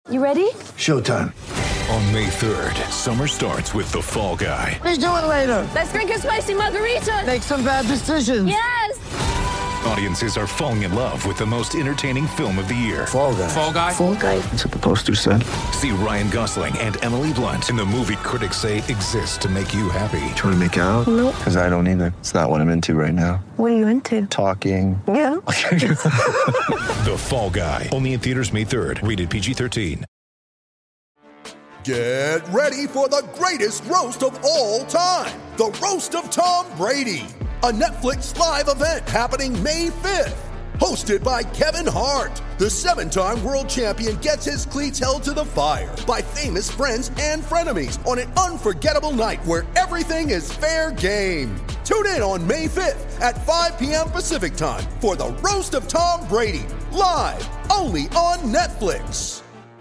You ready? Showtime. On May 3rd, summer starts with The Fall Guy. Let's do it later. Let's drink a spicy margarita. Make some bad decisions. Yes! Audiences are falling in love with the most entertaining film of the year. Fall Guy. Fall Guy? Fall Guy. That's what the poster said. See Ryan Gosling and Emily Blunt in the movie critics say exists to make you happy. Trying to make it out? Nope. Because I don't either. It's not what I'm into right now. What are you into? Talking. Yeah. The Fall Guy. Only in theaters May 3rd. Rated PG-13. Get ready for the greatest roast of all time. The Roast of Tom Brady. A Netflix live event happening May 5th. Hosted by Kevin Hart. The 7-time world champion gets his cleats held to the fire by famous friends and frenemies on an unforgettable night where everything is fair game. Tune in on May 5th at 5 p.m. Pacific time for the Roast of Tom Brady. Live only on Netflix.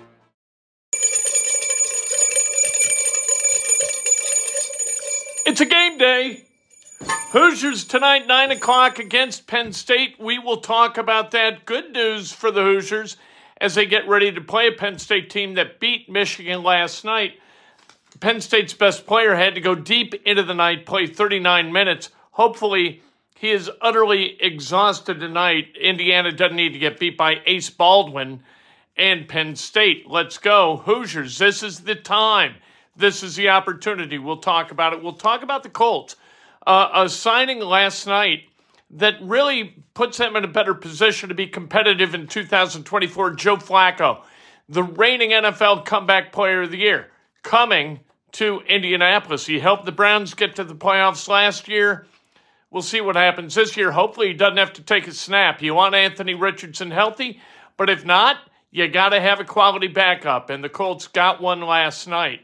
It's a game day. Hoosiers tonight, 9 o'clock against Penn State. We will talk about that. Good news for the Hoosiers as they get ready to play a Penn State team that beat Michigan last night. Penn State's best player had to go deep into the night, play 39 minutes. Hopefully, he is utterly exhausted tonight. Indiana doesn't need to get beat by Ace Baldwin and Penn State. Let's go. Hoosiers, this is the time. This is the opportunity. We'll talk about it. We'll talk about the Colts. A signing last night that really puts them in a better position to be competitive in 2024. Joe Flacco, the reigning NFL comeback player of the year, coming to Indianapolis. He helped the Browns get to the playoffs last year. We'll see what happens this year. Hopefully he doesn't have to take a snap. You want Anthony Richardson healthy, but if not, you got to have a quality backup, and the Colts got one last night.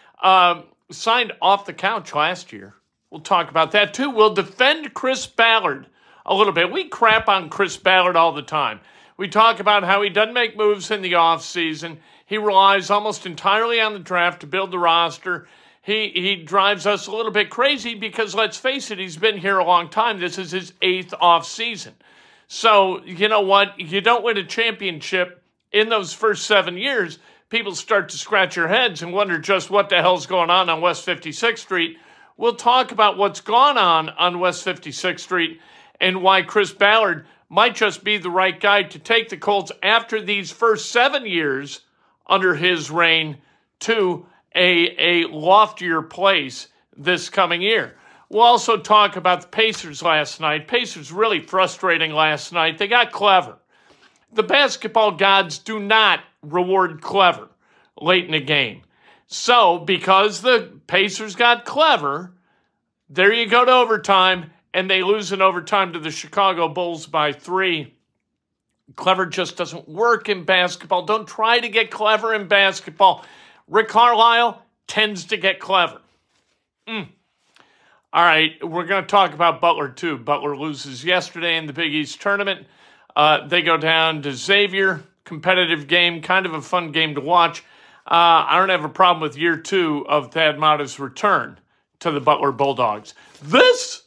Signed off the couch last year. We'll talk about that too. We'll defend Chris Ballard a little bit. We crap on Chris Ballard all the time. We talk about how he doesn't make moves in the offseason. He relies almost entirely on the draft to build the roster. He drives us a little bit crazy because, let's face it, he's been here a long time. This is his 8th offseason. So, you know what? You don't win a championship in those first 7 years. People start to scratch their heads and wonder just what the hell's going on West 56th Street. We'll talk about what's gone on West 56th Street and why Chris Ballard might just be the right guy to take the Colts after these first 7 years under his reign to a loftier place this coming year. We'll also talk about the Pacers last night. Pacers really frustrating last night. They got clever. The basketball gods do not reward clever late in the game. So, because the Pacers got clever, there you go to overtime, and they lose in overtime to the Chicago Bulls by 3. Clever just doesn't work in basketball. Don't try to get clever in basketball. Rick Carlisle tends to get clever. All right, we're going to talk about Butler, too. Butler loses yesterday in the Big East tournament. They go down to Xavier. Competitive game, kind of a fun game to watch. I don't have a problem with year 2 of Thad Matta's return to the Butler Bulldogs. This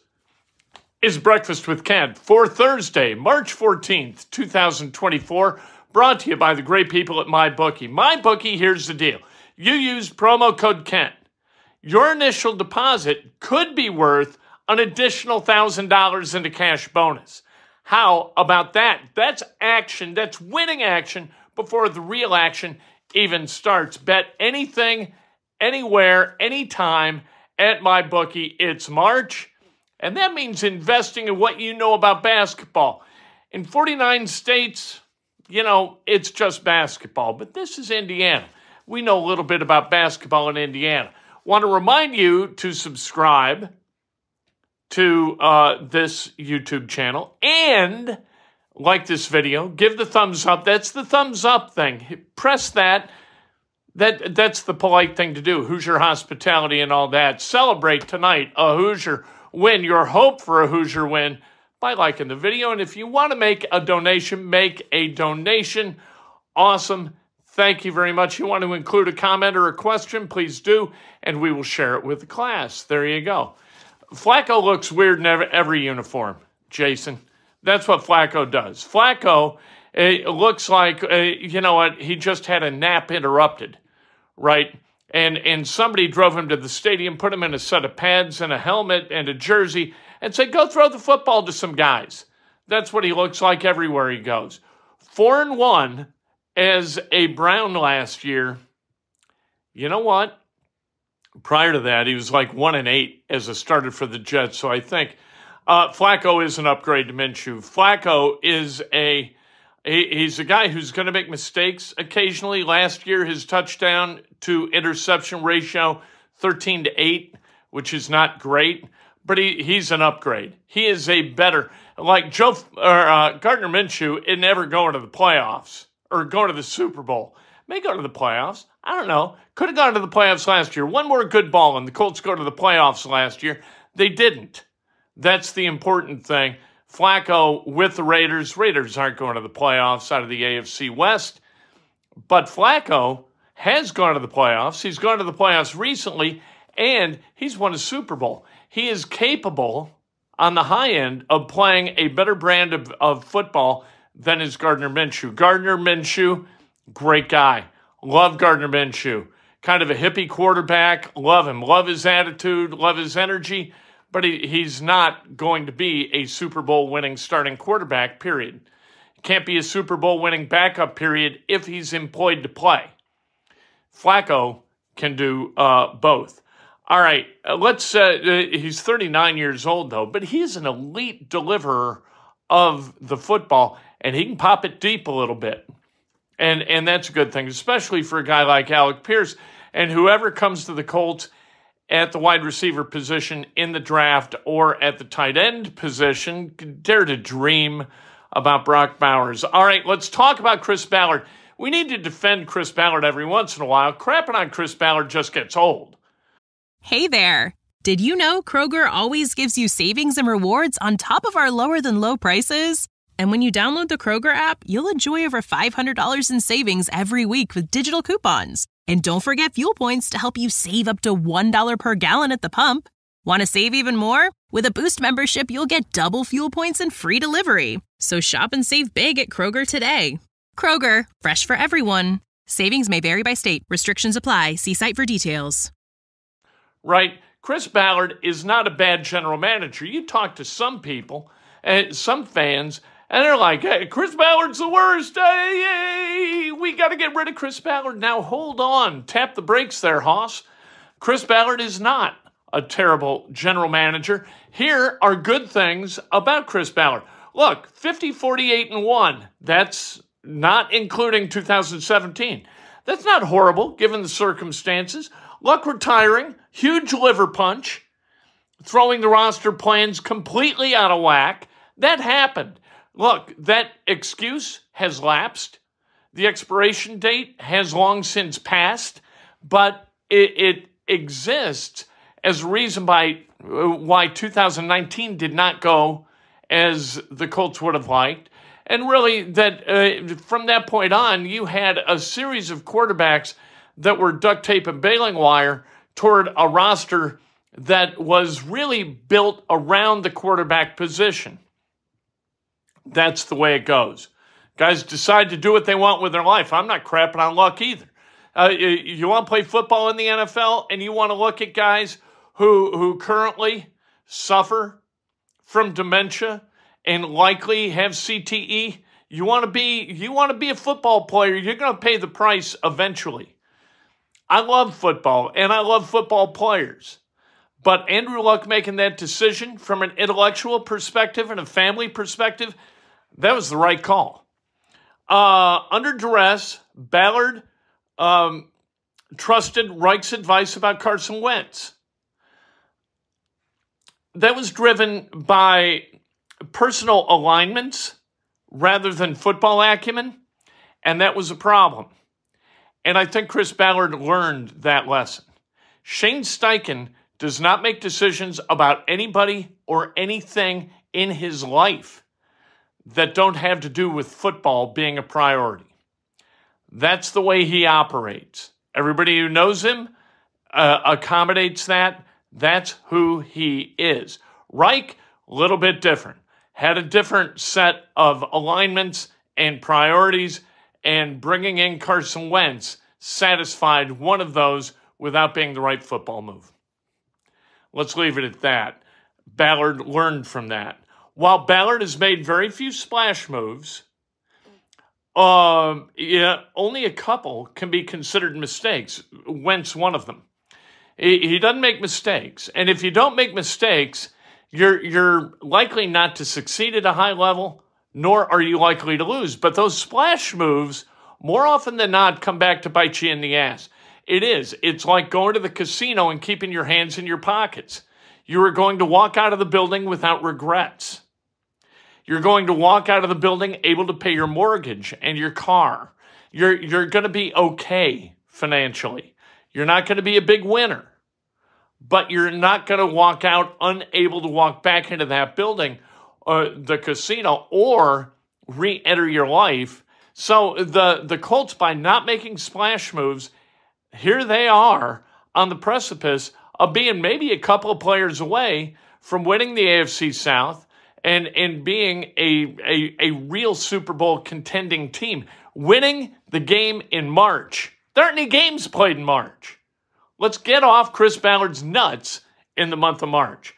is Breakfast with Kent for Thursday, March 14th, 2024, brought to you by the great people at MyBookie. MyBookie, here's the deal. You use promo code Kent. Your initial deposit could be worth an additional $1,000 in a cash bonus. How about that? That's action. That's winning action before the real action even starts. Bet anything, anywhere, anytime at MyBookie. It's March, and that means investing in what you know about basketball. In 49 states, it's just basketball, but this is Indiana. We know a little bit about basketball in Indiana. Want to remind you to subscribe to this YouTube channel and like this video. Give the thumbs up. That's the thumbs up thing. Press that. That's the polite thing to do. Hoosier hospitality and all that. Celebrate tonight a Hoosier win. Your hope for a Hoosier win by liking the video. And if you want to make a donation, make a donation. Awesome. Thank you very much. You want to include a comment or a question, please do, and we will share it with the class. There you go. Flacco looks weird in every uniform, Jason. That's what Flacco does. Flacco It looks like, you know what, he just had a nap interrupted, right? And somebody drove him to the stadium, put him in a set of pads and a helmet and a jersey, and said, go throw the football to some guys. That's what he looks like everywhere he goes. 4-1 as a Brown last year. You know what? Prior to that, he was like 1-8 as a starter for the Jets. So I think Flacco is an upgrade to Minshew. Flacco is he's a guy who's going to make mistakes occasionally. Last year, his touchdown to interception ratio, 13-8, which is not great, but he's an upgrade. He is a better, like Gardner Minshew, it never going to the playoffs or going to the Super Bowl. May go to the playoffs. I don't know. Could have gone to the playoffs last year. One more good ball and the Colts go to the playoffs last year. They didn't. That's the important thing. Flacco with the Raiders. Raiders aren't going to the playoffs out of the AFC West. But Flacco has gone to the playoffs. He's gone to the playoffs recently, and he's won a Super Bowl. He is capable on the high end of playing a better brand of football than is Gardner Minshew. Gardner Minshew, great guy. Love Gardner Minshew. Kind of a hippie quarterback. Love him. Love his attitude. Love his energy. But he's not going to be a Super Bowl winning starting quarterback, period. Can't be a Super Bowl winning backup, period, if he's employed to play. Flacco can do both. All right, he's 39 years old, though, but he's an elite deliverer of the football, and he can pop it deep a little bit. And that's a good thing, especially for a guy like Alec Pierce. And whoever comes to the Colts at the wide receiver position in the draft or at the tight end position, dare to dream about Brock Bowers. All right, let's talk about Chris Ballard. We need to defend Chris Ballard every once in a while. Crapping on Chris Ballard just gets old. Hey there. Did you know Kroger always gives you savings and rewards on top of our lower than low prices? And when you download the Kroger app, you'll enjoy over $500 in savings every week with digital coupons. And don't forget fuel points to help you save up to $1 per gallon at the pump. Want to save even more? With a Boost membership, you'll get double fuel points and free delivery. So shop and save big at Kroger today. Kroger, fresh for everyone. Savings may vary by state. Restrictions apply. See site for details. Right. Chris Ballard is not a bad general manager. You talk to some people, some fans, and they're like, hey, Chris Ballard's the worst. Hey, we got to get rid of Chris Ballard. Now, hold on. Tap the brakes there, Hoss. Chris Ballard is not a terrible general manager. Here are good things about Chris Ballard. Look, 50-48-1. That's not including 2017. That's not horrible, given the circumstances. Luck retiring, huge liver punch, throwing the roster plans completely out of whack. That happened. Look, that excuse has lapsed. The expiration date has long since passed, but it exists as a reason why 2019 did not go as the Colts would have liked. And really, that from that point on, you had a series of quarterbacks that were duct tape and baling wire toward a roster that was really built around the quarterback position. That's the way it goes. Guys decide to do what they want with their life. I'm not crapping on Luck either. You want to play football in the NFL and you want to look at guys who currently suffer from dementia and likely have CTE. You want to be a football player. You're going to pay the price eventually. I love football, and I love football players. But Andrew Luck making that decision from an intellectual perspective and a family perspective, that was the right call. Under duress, Ballard trusted Reich's advice about Carson Wentz. That was driven by personal alignments rather than football acumen, and that was a problem. And I think Chris Ballard learned that lesson. Shane Steichen does not make decisions about anybody or anything in his life that don't have to do with football being a priority. That's the way he operates. Everybody who knows him accommodates that. That's who he is. Reich, a little bit different. Had a different set of alignments and priorities, and bringing in Carson Wentz satisfied one of those without being the right football move. Let's leave it at that. Ballard learned from that. While Ballard has made very few splash moves, only a couple can be considered mistakes. Wentz, one of them. He doesn't make mistakes. And if you don't make mistakes, you're likely not to succeed at a high level, nor are you likely to lose. But those splash moves, more often than not, come back to bite you in the ass. It's like going to the casino and keeping your hands in your pockets. You are going to walk out of the building without regrets. You're going to walk out of the building able to pay your mortgage and your car. You're going to be okay financially. You're not going to be a big winner, but you're not going to walk out unable to walk back into that building, the casino, or re-enter your life. So the Colts, by not making splash moves, here they are on the precipice of being maybe a couple of players away from winning the AFC South and being a real Super Bowl contending team. Winning the game in March. There aren't any games played in March. Let's get off Chris Ballard's nuts in the month of March.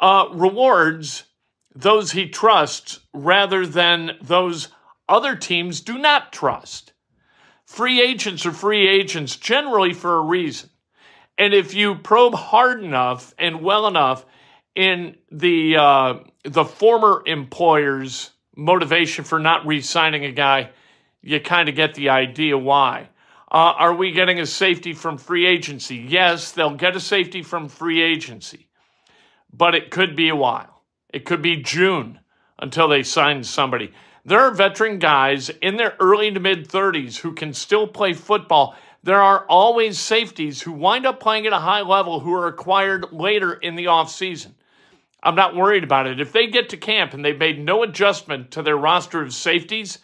Rewards those he trusts rather than those other teams do not trust. Free agents are free agents generally for a reason. And if you probe hard enough and well enough in the former employer's motivation for not re-signing a guy, you kind of get the idea why. Are we getting a safety from free agency? Yes, they'll get a safety from free agency. But it could be a while. It could be June until they sign somebody. There are veteran guys in their early to mid-30s who can still play football. There are always safeties who wind up playing at a high level who are acquired later in the offseason. I'm not worried about it. If they get to camp and they've made no adjustment to their roster of safeties,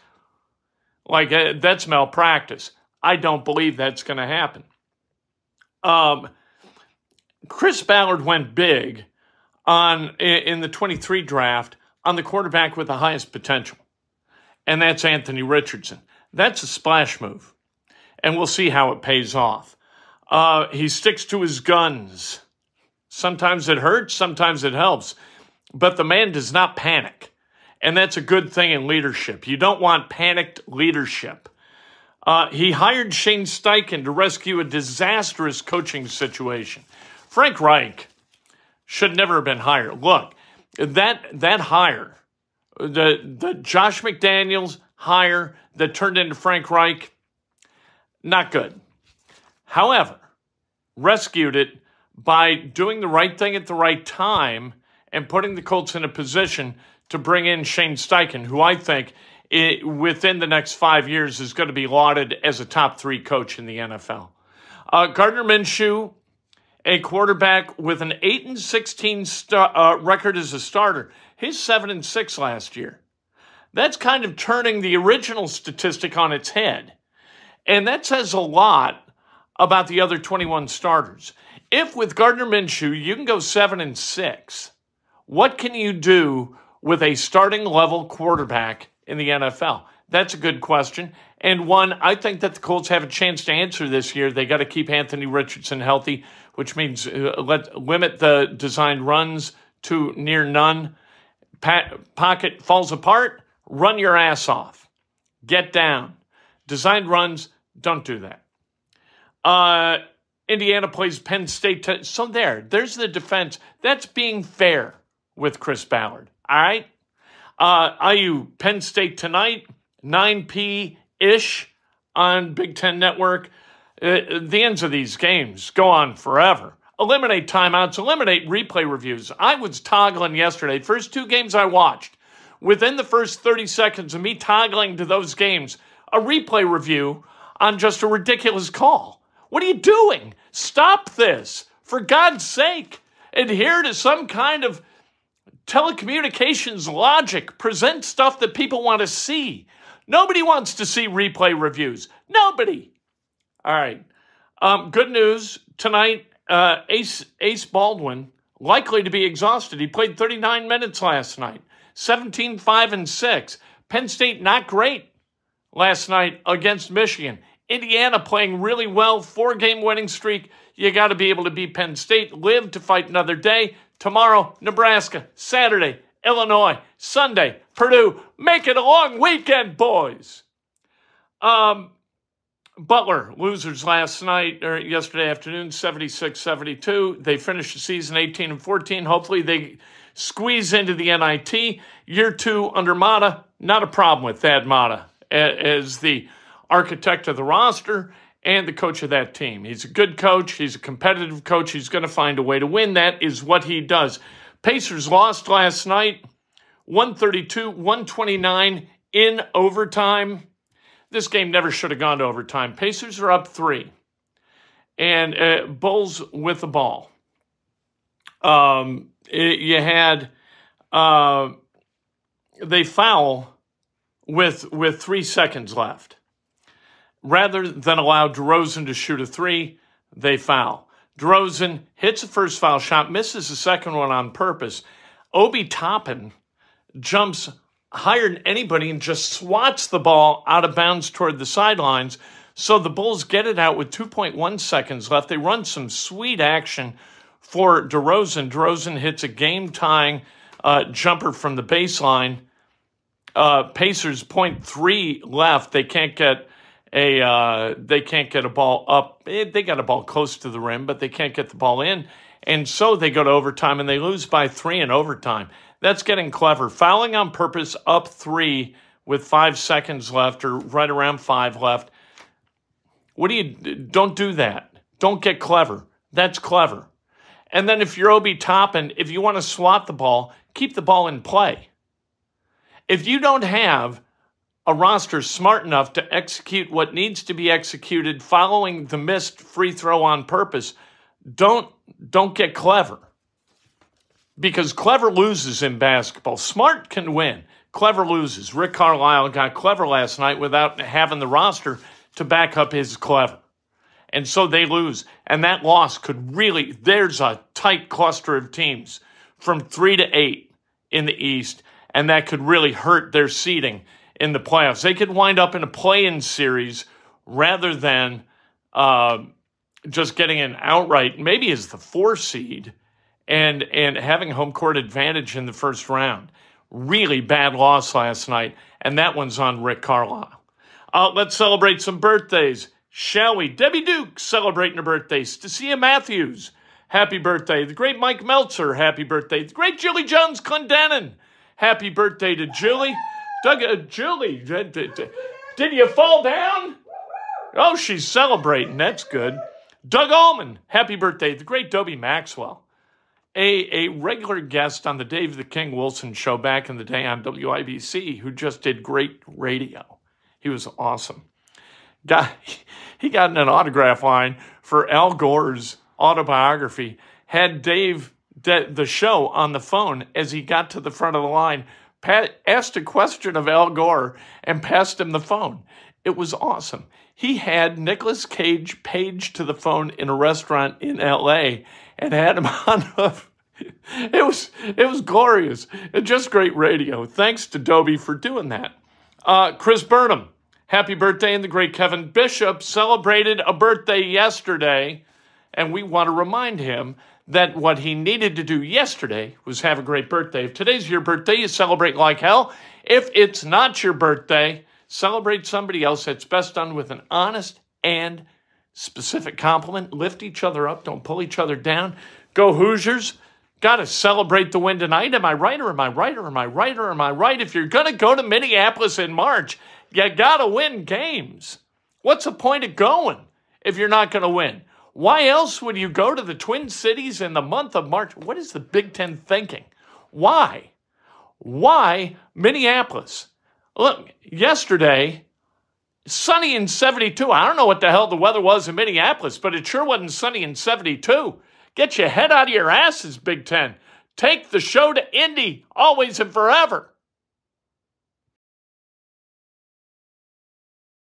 that's malpractice. I don't believe that's going to happen. Chris Ballard went big in the 23 draft on the quarterback with the highest potential, and that's Anthony Richardson. That's a splash move, and we'll see how it pays off. He sticks to his guns. Sometimes it hurts, sometimes it helps, but the man does not panic, and that's a good thing in leadership. You don't want panicked leadership. He hired Shane Steichen to rescue a disastrous coaching situation. Frank Reich should never have been hired. Look, that hire, the Josh McDaniels hire that turned into Frank Reich, not good. However, rescued it by doing the right thing at the right time and putting the Colts in a position to bring in Shane Steichen, who I think within the next 5 years is going to be lauded as a top 3 coach in the NFL. Gardner Minshew, a quarterback with an 8-16 record as a starter. He's 7-6 last year. That's kind of turning the original statistic on its head. And that says a lot about the other 21 starters. If with Gardner Minshew you can go 7-6, what can you do with a starting level quarterback in the NFL? That's a good question, and one I think that the Colts have a chance to answer this year. They got to keep Anthony Richardson healthy, which means limit the designed runs to near none. Pocket falls apart, run your ass off. Get down. Designed runs, don't do that. Indiana plays Penn State. So there's the defense. That's being fair with Chris Ballard. All right? IU Penn State tonight, 9 p.-ish on Big Ten Network. The ends of these games go on forever. Eliminate timeouts, eliminate replay reviews. I was toggling yesterday. First 2 games I watched. Within the first 30 seconds of me toggling to those games, a replay review on just a ridiculous call. What are you doing? Stop this. For God's sake. Adhere to some kind of telecommunications logic. Present stuff that people want to see. Nobody wants to see replay reviews. Nobody. All right. Good news. Tonight, Ace Baldwin, likely to be exhausted. He played 39 minutes last night. 17-5-6. Penn State, not great last night against Michigan. Indiana playing really well, 4-game winning streak. You got to be able to beat Penn State. Live to fight another day. Tomorrow, Nebraska. Saturday, Illinois. Sunday, Purdue. Make it a long weekend, boys. Butler, losers last night or yesterday afternoon, 76-72. They finished the season 18-14. Hopefully they squeeze into the NIT. Year 2 under Mata, not a problem with Thad Matta as the architect of the roster and the coach of that team. He's a good coach. He's a competitive coach. He's going to find a way to win. That is what he does. Pacers lost last night, 132-129 in overtime. This game never should have gone to overtime. Pacers are up 3. And Bulls with the ball. They foul with 3 seconds left. Rather than allow DeRozan to shoot a 3, they foul. DeRozan hits the first foul shot, misses the second one on purpose. Obi Toppin jumps higher than anybody and just swats the ball out of bounds toward the sidelines. So the Bulls get it out with 2.1 seconds left. They run some sweet action for DeRozan. DeRozan hits a game-tying jumper from the baseline. Pacers 0.3 left. They can't get a ball up. They got a ball close to the rim, but they can't get the ball in. And so they go to overtime, and they lose by 3 in overtime. That's getting clever. Fouling on purpose, up 3 with 5 seconds left, or right around 5 left. Don't do that. Don't get clever. That's clever. And then if you're Obi Toppin, if you want to swat the ball, keep the ball in play. If you don't have a roster smart enough to execute what needs to be executed following the missed free throw on purpose, don't get clever. Because clever loses in basketball. Smart can win. Clever loses. Rick Carlisle got clever last night without having the roster to back up his clever. And so they lose. And that loss could really, there's a tight cluster of teams from 3 to 8 in the East, and that could really hurt their seeding in the playoffs. They could wind up in a play-in series rather than just getting an outright, maybe as the 4 seed, and having home court advantage in the first round. Really bad loss last night, and that one's on Rick Carlisle. Let's celebrate some birthdays, shall we? Debbie Duke celebrating her birthday. Stacia Matthews, happy birthday. The great Mike Meltzer, happy birthday. The great Julie Jones Clendenin, happy birthday to Julie. Julie, did you fall down? Oh, she's celebrating. That's good. Doug Allman, happy birthday. The great Dobie Maxwell, a regular guest on the Dave the King Wilson show back in the day on WIBC, who just did great radio. He was awesome. He got in an autograph line for Al Gore's autobiography, had Dave, the show, on the phone as he got to the front of the line, asked a question of Al Gore and passed him the phone. It was awesome. He had Nicolas Cage paged to the phone in a restaurant in L.A. and had him on. It was glorious. Just great radio. Thanks to Dobie for doing that. Chris Burnham, happy birthday. And the great Kevin Bishop celebrated a birthday yesterday, and we want to remind him that what he needed to do yesterday was have a great birthday. If today's your birthday, you celebrate like hell. If it's not your birthday, celebrate somebody else. That's best done with an honest and specific compliment. Lift each other up. Don't pull each other down. Go Hoosiers. Got to celebrate the win tonight. Am I right or am I right or am I right or am I right? If you're going to go to Minneapolis in March, you got to win games. What's the point of going if you're not going to win? Why else would you go to the Twin Cities in the month of March? What is the Big Ten thinking? Why? Why Minneapolis? Look, yesterday, sunny in 72. I don't know what the hell the weather was in Minneapolis, but it sure wasn't sunny in 72. Get your head out of your asses, Big Ten. Take the show to Indy, always and forever.